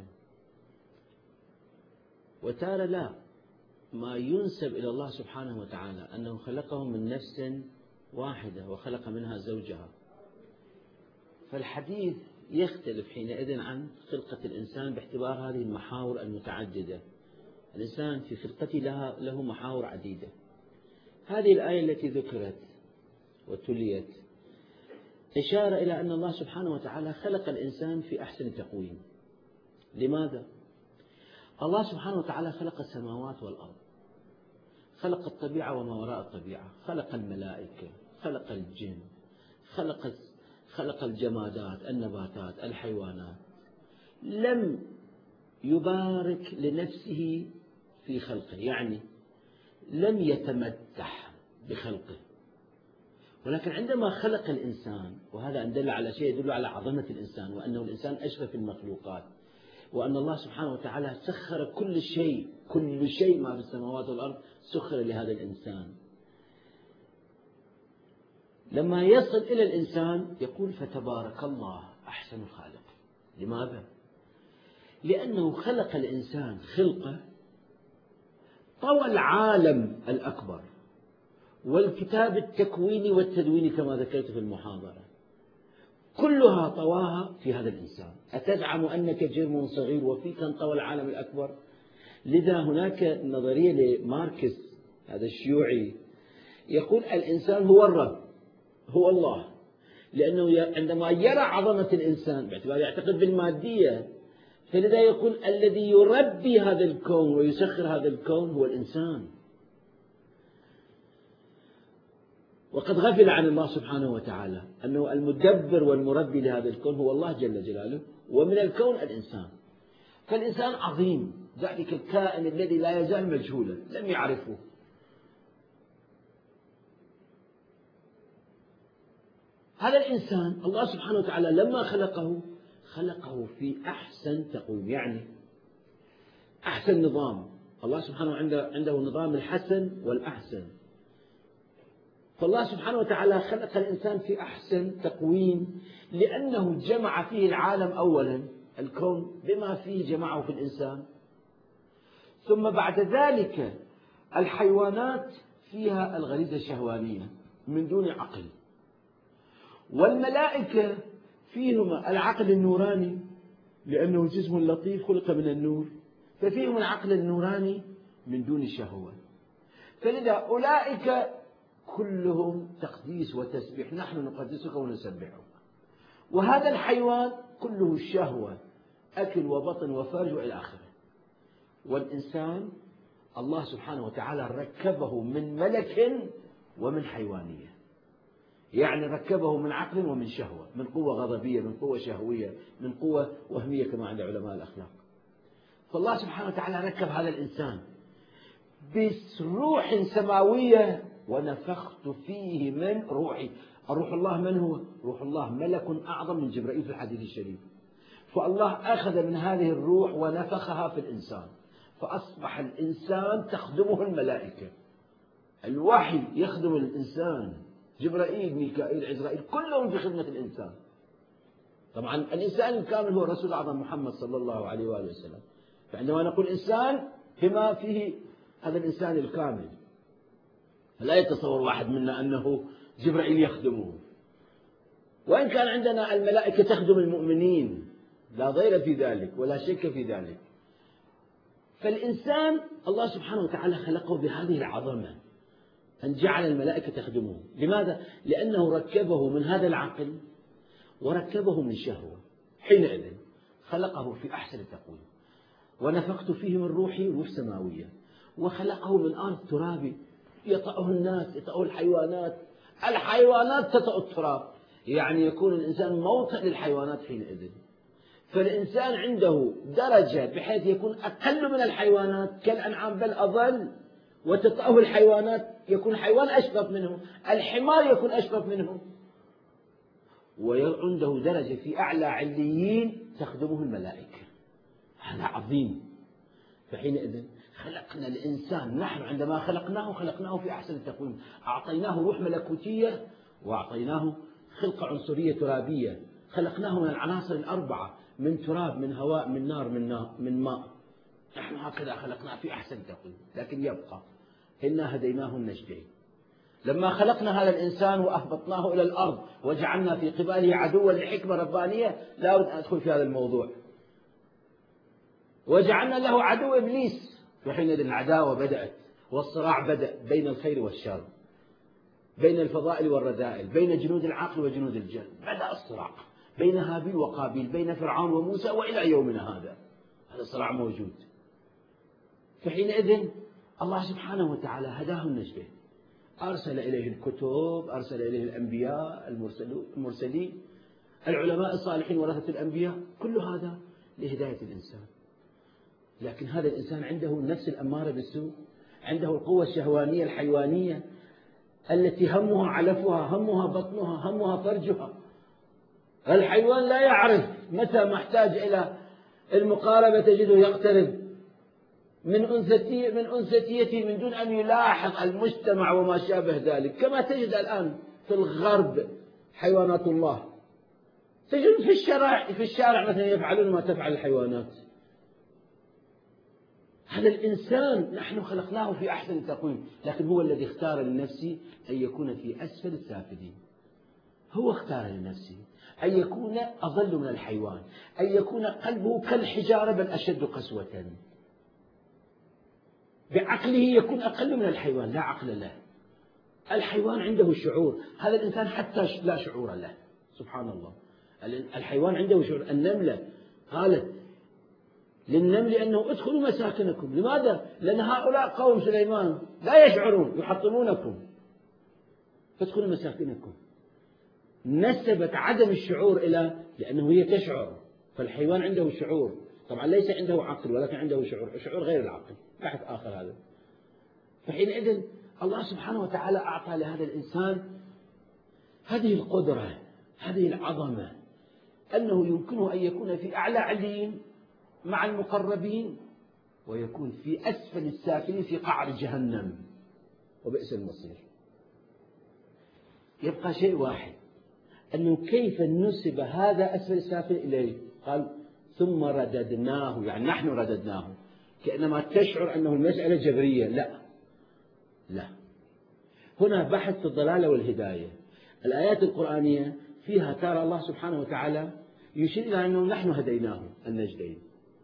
وتارة لا، ما ينسب إلى الله سبحانه وتعالى أنه خلقه من نفس واحدة وخلق منها زوجها. فالحديث يختلف حينئذ عن خلقة الإنسان باعتبار هذه المحاور المتعددة. الإنسان في خلقته له محاور عديدة. هذه الآية التي ذكرت وتليت إشارة إلى أن الله سبحانه وتعالى خلق الإنسان في أحسن تقويم. لماذا؟ الله سبحانه وتعالى خلق السماوات والأرض، خلق الطبيعة وما وراء الطبيعة، خلق الملائكة، خلق الجن، خلق الجمادات، النباتات، الحيوانات. لم يبارك لنفسه في خلقه، يعني لم يتمدح بخلقه، ولكن عندما خلق الإنسان، وهذا أن دل على شيء يدل على عظمة الإنسان وأنه الإنسان أشرف المخلوقات، وأن الله سبحانه وتعالى سخر كل شيء ما في السماوات والأرض سخر لهذا الإنسان. لما يصل إلى الإنسان يقول فتبارك الله أحسن الخالق. لماذا؟ لأنه خلق الإنسان خلقة طوى العالم الأكبر والكتاب التكويني والتدويني كما ذكرت في المحاضرة، كلها طواها في هذا الإنسان. أتزعم أنك جرم صغير وفيك انطوى العالم الأكبر؟ لذا هناك نظرية لماركس هذا الشيوعي يقول الإنسان هو الرب، هو الله، لأنه عندما يرى عظمة الإنسان باعتبار يعتقد بالمادية، فلذا يقول الذي يربي هذا الكون ويسخر هذا الكون هو الإنسان. وقد غفل عن الله سبحانه وتعالى أنه المدبر والمربي لهذا الكون هو الله جل جلاله، ومن الكون الإنسان. فالإنسان عظيم، ذلك الكائن الذي لا يزال مجهولا لم يعرفه. هذا الإنسان الله سبحانه وتعالى لما خلقه في أحسن تقويم، يعني أحسن نظام. الله سبحانه عنده نظام الحسن والأحسن. فالله سبحانه وتعالى خلق الإنسان في أحسن تقويم لأنه جمع فيه العالم أولا، الكون بما فيه جمعه في الإنسان، ثم بعد ذلك الحيوانات فيها الغريزة الشهوانية من دون عقل، والملائكة فيهما العقل النوراني لأنه جسم لطيف خلق من النور، ففيهم العقل النوراني من دون شهوة. فلذا أولئك كلهم تقديس وتسبيح، نحن نقدسك ونسبحك. وهذا الحيوان كله الشهوة، أكل وبطن وفرج وإلى آخره. والإنسان الله سبحانه وتعالى ركبه من ملك ومن حيوانية، يعني ركبه من عقل ومن شهوة، من قوة غضبية، من قوة شهوية، من قوة وهمية كما عند علماء الأخلاق. فالله سبحانه وتعالى ركب هذا الإنسان بروح سماوية ونفخت فيه من روحي. الروح الله من هو؟ روح الله ملك أعظم من جبرائيل في الحديث الشريف. فالله أخذ من هذه الروح ونفخها في الإنسان، فأصبح الإنسان تخدمه الملائكة، الوحي يخدم الإنسان، جبرائيل ميكائيل عزرائيل كلهم في خدمة الإنسان. طبعا الإنسان الكامل هو الرسول الأعظم محمد صلى الله عليه وآله وسلم. فعندما نقول إنسان بما فيه هذا الإنسان الكامل، فلا يتصور واحد منا أنه جبرائيل يخدمه، وإن كان عندنا الملائكة تخدم المؤمنين لا ضير في ذلك ولا شك في ذلك. فالإنسان الله سبحانه وتعالى خلقه بهذه العظمة أن جعل الملائكة تخدمه. لماذا؟ لأنه ركبه من هذا العقل وركبه من شهوة. حينئذ خلقه في أحسن تقويم، ونفخت فيه من روحي، روح سماوية، وخلقه من أرض ترابي يطأه الناس، يطأه الحيوانات، الحيوانات تطأ التراب، يعني يكون الإنسان موطئ للحيوانات حينئذ. فالإنسان عنده درجة بحيث يكون أقل من الحيوانات كالأنعام بل أضل، وتطأه الحيوانات يكون الحيوان أشرف منه، الحمار يكون أشرف منه، وعنده درجة في أعلى عليين تخدمه الملائكة. هذا عظيم. فحينئذ خلقنا الإنسان، نحن عندما خلقناه في أحسن تقويم، أعطيناه روح ملكوتية وأعطيناه خلقة عنصرية ترابية، خلقناه من العناصر الأربعة، من تراب، من هواء، من نار، من ماء. نحن هكذا خلقناه في أحسن تقويم. لكن يبقى إنا هديناه النجدين. لما خلقنا هذا الإنسان وأهبطناه إلى الأرض وجعلنا في قباله عدوا لحكمة ربانية، لا أريد أن أدخل في هذا الموضوع، وجعلنا له عدو إبليس. وحينئذ العداوة بدأت والصراع بدأ بين الخير والشر، بين الفضائل والرذائل، بين جنود العقل وجنود الجن. بدأ الصراع بين هابيل وقابيل، بين فرعون وموسى، وإلى يومنا هذا الصراع موجود. فحينئذ الله سبحانه وتعالى هداه النجدين، أرسل إليه الكتب، أرسل إليه الأنبياء المرسلين، العلماء الصالحين ورثة الأنبياء، كل هذا لهداية الإنسان. لكن هذا الإنسان عنده النفس الأمارة بالسوء، عنده القوة الشهوانية الحيوانية التي همها علفها، همها بطنها، همها فرجها. الحيوان لا يعرف متى محتاج إلى المقاربة، تجده يقترب من أنثيته من دون أن يلاحظ المجتمع وما شابه ذلك، كما تجد الآن في الغرب حيوانات الله، تجد في الشارع مثلا يفعلون ما تفعل الحيوانات. هذا الإنسان نحن خلقناه في أحسن تقويم، لكن هو الذي اختار لنفسه أن يكون في أسفل السافلين. هو اختار لنفسه أن يكون أضل من الحيوان، أن يكون قلبه كالحجارة بل أشد قسوة. بعقله يكون أقل من الحيوان، لا عقل له. الحيوان عنده شعور، هذا الإنسان حتى لا شعور له. سبحان الله، الحيوان عنده شعور. النملة قالت للنمل أنه ادخلوا مساكنكم. لماذا؟ لأن هؤلاء قوم سليمان لا يشعرون، يحطمونكم، فادخلوا مساكنكم. نسبت عدم الشعور إلى لأنه هي تشعر، فالحيوان عنده شعور، طبعا ليس عنده عقل ولكن عنده شعور غير العقل، بحث آخر هذا. فحينئذ الله سبحانه وتعالى أعطى لهذا الإنسان هذه القدرة، هذه العظمة، أنه يمكنه أن يكون في أعلى عليين مع المقربين، ويكون في أسفل السافلين في قعر جهنم، وبئس المصير. يبقى شيء واحد، أنه كيف نسب هذا أسفل السافل إليه؟ قال ثم رددناه، يعني نحن رددناه، كأنما تشعر أنه المسألة جبرية. لا، هنا بحث في الضلالة والهداية. الآيات القرآنية فيها ترى الله سبحانه وتعالى يشير إلى أنه نحن هديناه النجدين،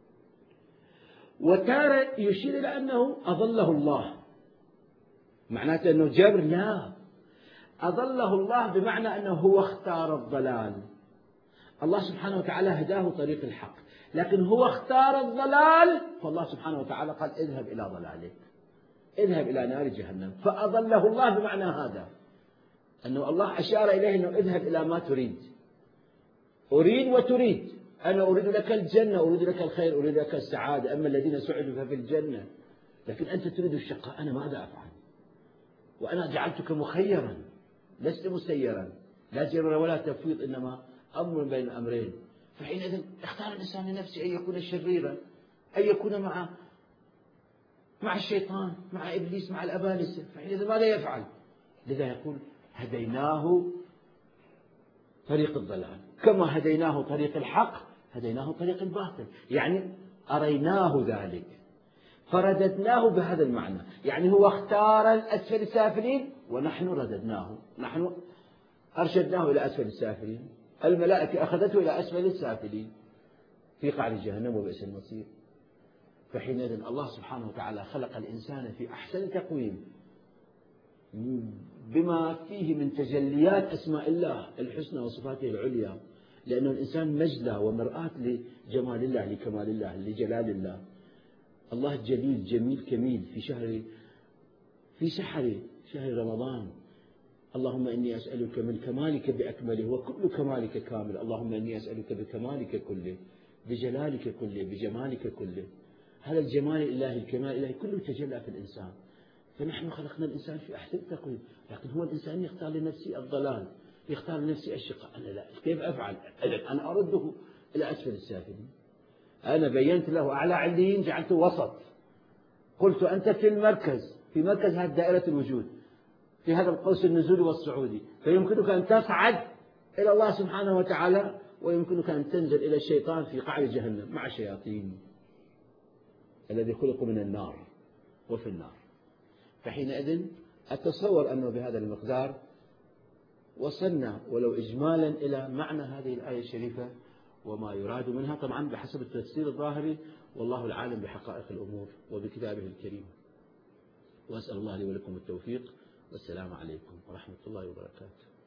وتارة يشير إلى أنه أضله الله، معناته أنه جبر. لا، أضله الله بمعنى أنه هو اختار الضلال. الله سبحانه وتعالى هداه طريق الحق، لكن هو اختار الضلال، فالله سبحانه وتعالى قال اذهب إلى ضلالك، اذهب إلى نار جهنم. فأضله الله بمعنى هذا، أنه الله أشار إليه أنه اذهب إلى ما تريد. أريد وتريد، أنا أريد لك الجنة، أريد لك الخير، أريد لك السعادة، أما الذين سعدوا ففي الجنة. لكن أنت تريد الشقاء، أنا ماذا أفعل؟ وأنا جعلتك مخيرا لست مسيرا، لا جبر ولا تفويض، إنما أمر بين أمرين. فحينئذ اختار الإنسان لنفسه أن يكون شريرا، أن يكون مع الشيطان، مع إبليس، مع الأبالسة. فحينئذ ماذا يفعل؟ لذا يقول هديناه طريق الضلال، كما هديناه طريق الحق هديناه طريق الباطل، يعني أريناه ذلك فرددناه بهذا المعنى. يعني هو اختار الأسفل السافلين ونحن رددناه، نحن أرشدناه إلى أسفل السافلين، الملائكة أخذته إلى أسفل السافلين في قعر جهنم وبئس المصير. فحينئذ الله سبحانه وتعالى خلق الإنسان في أحسن تقويم بما فيه من تجليات أسماء الله الحسنى وصفاته العليا، لأن الإنسان مجلى ومرآة لجمال الله، لكمال الله، لجلال الله. الله جليل جميل كميل في سحر شهر رمضان. اللهم إني أسألك من كمالك بأكمله وكل كمالك كامل. اللهم إني أسألك بكمالك كله، بجلالك كله، بجمالك كله. هذا الجمال الإلهي، الكمال الإلهي كله تجلى في الإنسان. فنحن خلقنا الإنسان في أحسن تقويم، لكن هو الإنسان يختار لنفسه الضلال، يختار لنفسه الشقاء. أنا لا، كيف أفعل؟ أنا أرده إلى أسفل السافلين. أنا بينت له أعلى عليين، جعلته وسط، قلت أنت في المركز، في مركز هذه دائرة الوجود، في هذا القوس النزولي والصعودي، فيمكنك أن تصعد إلى الله سبحانه وتعالى، ويمكنك أن تنزل إلى الشيطان في قعر جهنم مع الشياطين الذي خلقوا من النار وفي النار. فحينئذ أتصور أنه بهذا المقدار وصلنا ولو إجمالا إلى معنى هذه الآية الشريفة وما يراد منها، طبعا بحسب التفسير الظاهري، والله العالم بحقائق الأمور وبكتابه الكريم. وأسأل الله لي ولكم التوفيق، والسلام عليكم ورحمة الله وبركاته.